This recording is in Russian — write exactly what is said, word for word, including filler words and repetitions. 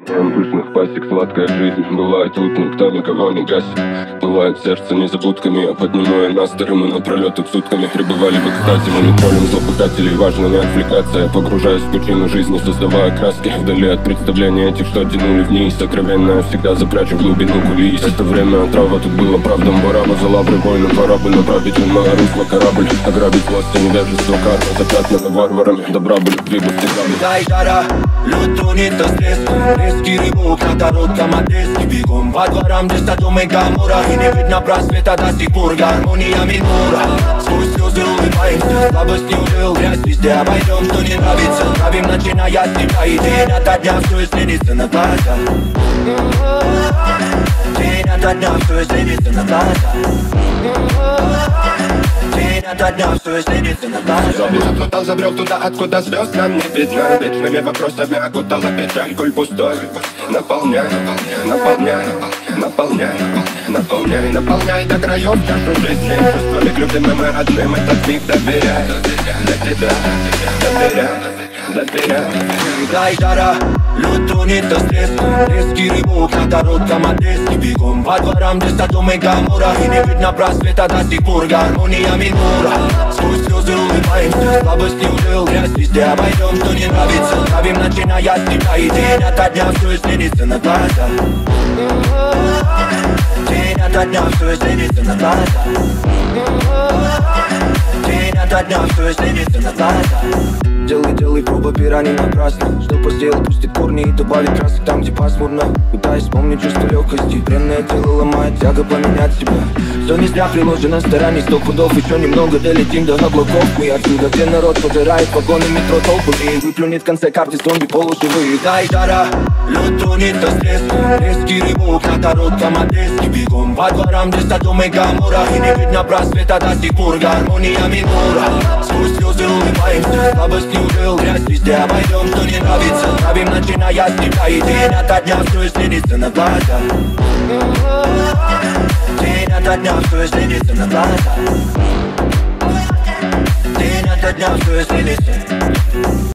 Пышных пасек сладкая жизнь. Бывает тут никто никого не гасит. Бывает сердце незабудками. А поднимая настрой мы напролет тут сутками пребывали в экстазе. Мы не троллим злопыхателей, важно не отвлекаться. Я погружаюсь в пучину жизни, создавая краски вдали от представления этих, что тянули вниз. Сокровенное всегда запрячу в глубину кулис. Это время отрава, тут было правдом бараба. За лавры войны пора бы направить в иное русло корабль. Ограбить власть и невежество карма, запятнано варварами. Добра бы любви бы стигали. Гайдара, лютуни то стресс. Резкий рыбок на коротком отрезке. Бегом по дворам, где садом и гамура. И не видно просвета до сих пор, гармония минора. Сквозь слезы улыбаемся, слабость не ужил. Грязь везде обойдем, что не нравится. Правим, начиная с тебя, и день ото дня все изменится на глазах. День ото дня все изменится на глазах. День ото дня все изменится на глазах. Заплутал, забрел туда, откуда звезд нам не видно. Вечными вопросами окутала печаль, коль пустой. Наполняй, наполняй, наполняй, наполняй, наполняй до краев чашу жизни. Чувствами к любимым и родным этот миг доверяй. Для тебя, доверяй, доверяй. Гайдара, лютуни то стресс. Резкий рыбок на коротком отрезке. Бегом по дворам, где садом и гамура. И не видно просвета до сих пор, гармония минора. Сквозь слезы улыбаемся, слабость не ужил. Грязь везде обойдем, что не нравится. Правим, начиная с тебя, и день ото дня все изменится на глазах. День ото дня все изменится на глазах. День ото дня все изменится на глазах. Делай, делай, проба пера не напрасно. Что посеял, пустит корни и добавит красок там, где пасмурно. Пытаясь вспомнить чувство легкости. Бренное тело ломает тяга поменять себя. Все не зря приложено стараний, сто пудов. Еще немного долетим до облаков. Мы отсюда, где народ пожирает вагоны метро толпами. И выплюнет в конце карты зомби полуживые. Гайдара, лютуни то стресс. Резкий рыбок на коротком отрезке. Бегом по дворам, где садом и гамура. И не видно просвета до сих пор, гармония минора. Сквозь слезы улыбаемся, слабость не ужил. Грязь везде обойдем, что не нравится. Правим, начиная с тебя, и день ото дня все изменится на глазах. День ото дня все изменится на глазах. День ото дня все изменится.